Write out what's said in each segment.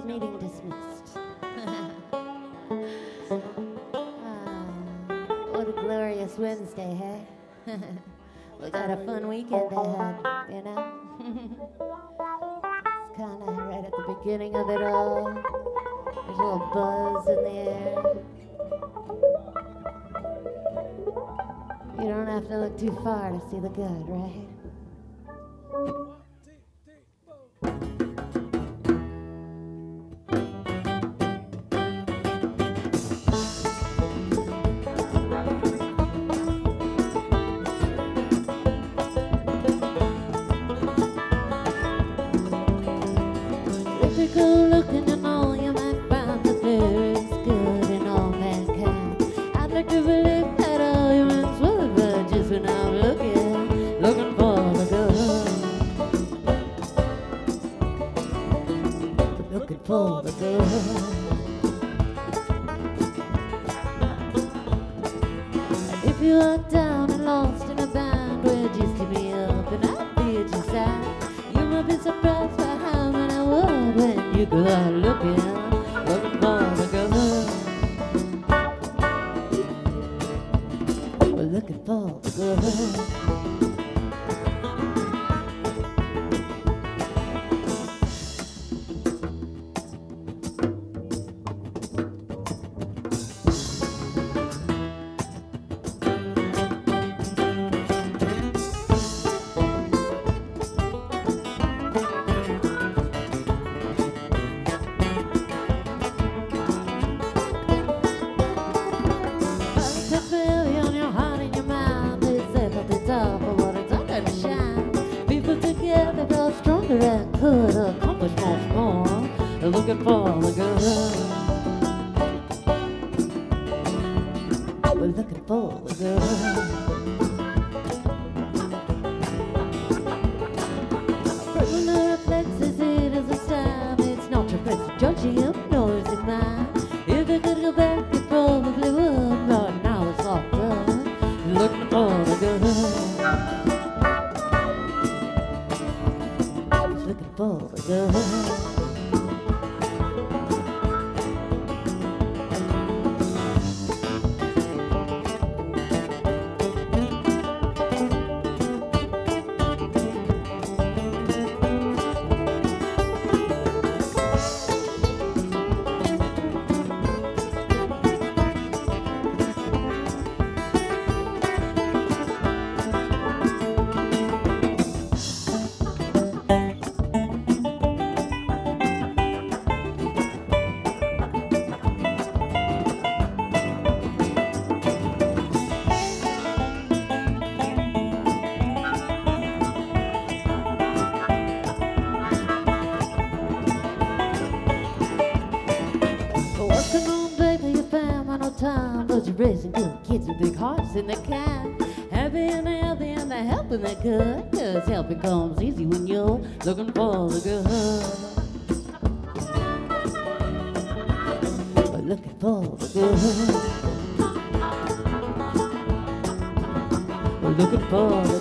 Meeting dismissed. What a glorious Wednesday, hey? We got a fun weekend ahead, you know? It's kind of right at the beginning of it all. There's a little buzz in the air. You don't have to look too far to see the good, right? Looking and all, you might find that there is good in all mankind. I'd like to believe that all humans would, but just when I'm looking for the good, looking for the good. If you are down and lost in a bind, well, just hit me up and I'll be at your side. You might be surprised by how many would when you go out looking for the good. We're looking for the good. And could accomplish much more. Looking for the good. We're looking for the good. Criminal reflexes, it is a time. It's not your place to judge you, nor is it mine. If you could go back, you probably would. But now it's all done. Looking for the good. For the good. Time, but you're raising good kids with big hearts and they're kind. Happy and healthy and they're helping they're good. Cause helping comes easy when you're looking for the good. We're looking for the good. We're looking for the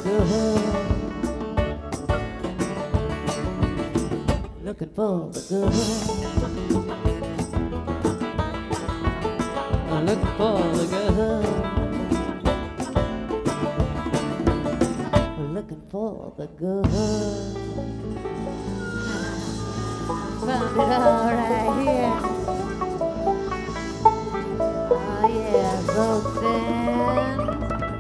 good. Looking for the good. Looking for the good. We're looking for the good. Found it all right here. Oh yeah, folks in.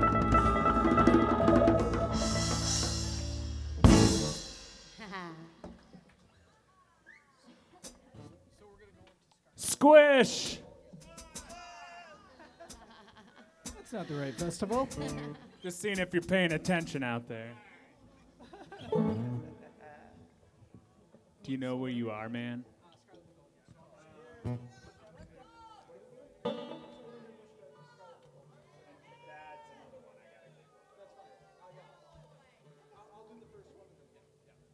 Squish! That's not the right festival. Just seeing if you're paying attention out there. Do you know where you are, man?